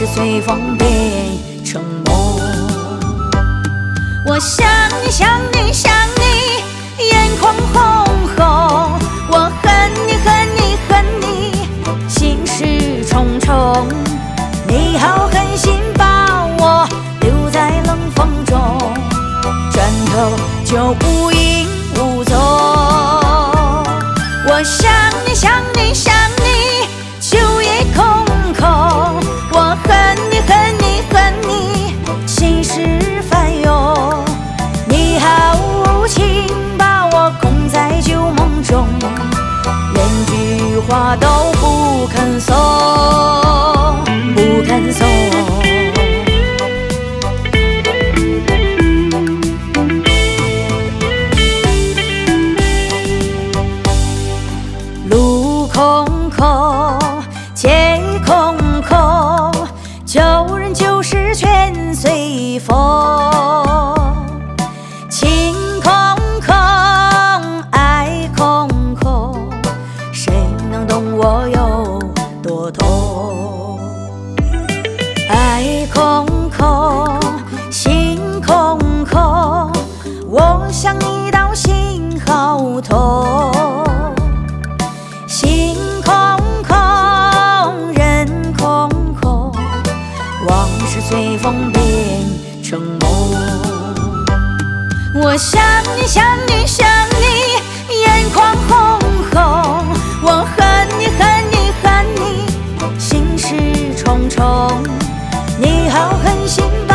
是随风变成梦。我想你想你想你，眼眶红红。我恨你恨你恨你，心事重重。你好狠心把我留在冷风中，转头就无影无踪。我想你想你想你，秋夜空空。我恨你恨你恨你，心事翻涌。你好无情把我困在旧梦中，连句话都不肯送，不肯送。路空空，街空空，旧人旧事全随风。情空空，爱空空，谁能懂我有多痛？爱空空，心空空，我想你到心好痛。心空空，人空空，往事随风变成梦。我想你想你想你，眼眶红红。我恨你恨你恨你，心事重重。你好狠心把